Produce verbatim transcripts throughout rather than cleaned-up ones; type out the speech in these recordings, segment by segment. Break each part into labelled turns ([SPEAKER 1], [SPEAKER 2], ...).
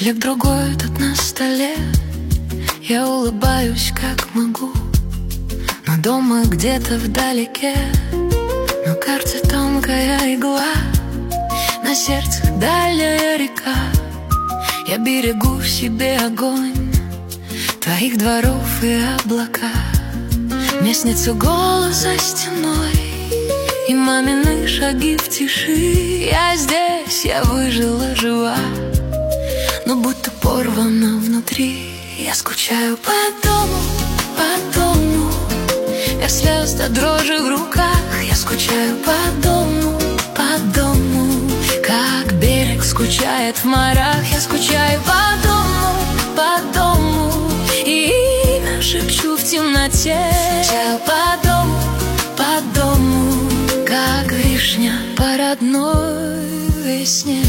[SPEAKER 1] Хлеб другой тут на столе, я улыбаюсь как могу, но дома где-то вдалеке на карте тонкая игла, на сердце дальняя река. Я берегу в себе огонь твоих дворов и облака. Мне снится голос за стеной и мамины шаги в тиши. Я здесь, я выжила жива, но будто порвана внутри. Я скучаю по дому, по дому, без слез до дрожи в руках. Я скучаю по дому, по дому, как берег скучает в морях. Я скучаю по дому, по дому, и имя шепчу в темноте. Скучаю по дому, по дому, как вишня по родной весне.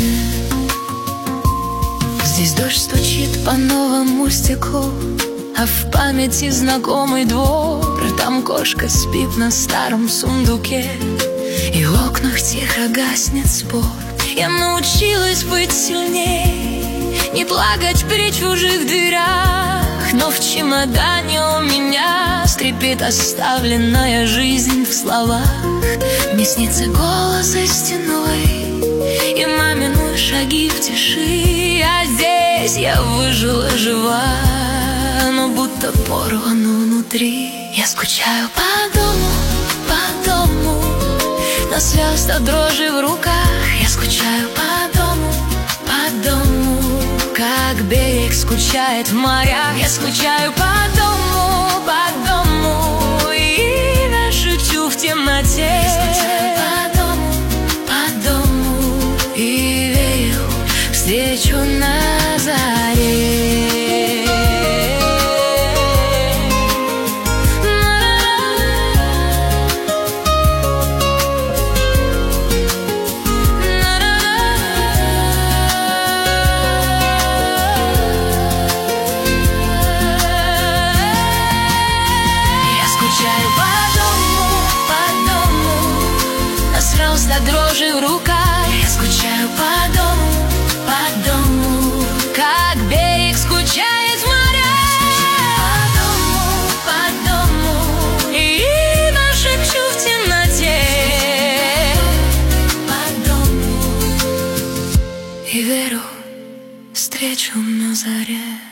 [SPEAKER 1] Здесь дождь стучит по новому стеклу, а в памяти знакомый двор. Там кошка спит на старом сундуке, и в окнах тихо гаснет спор. Я научилась быть сильней, не плакать при чужих дверях, но в чемодане у меня скрипит оставленная жизнь в словах. Мне снится голос за стеной и мамины шаги в тиши. А здесь я выжила жива, но будто порвана внутри. Я скучаю по дому, по дому, до слез, до дрожи в руках. Я скучаю по дому, по дому, как берег скучает в морях. Я скучаю по дому, по дому, и имя шепчу в темноте. Я скучаю по дому, по дому, и верю в встречу на заре. До дрожи в руках. Я скучаю по дому, по дому, как берег скучает в морях. По дому, по дому, и имя шепчу в темноте. По дому, и верю в встречу на заре.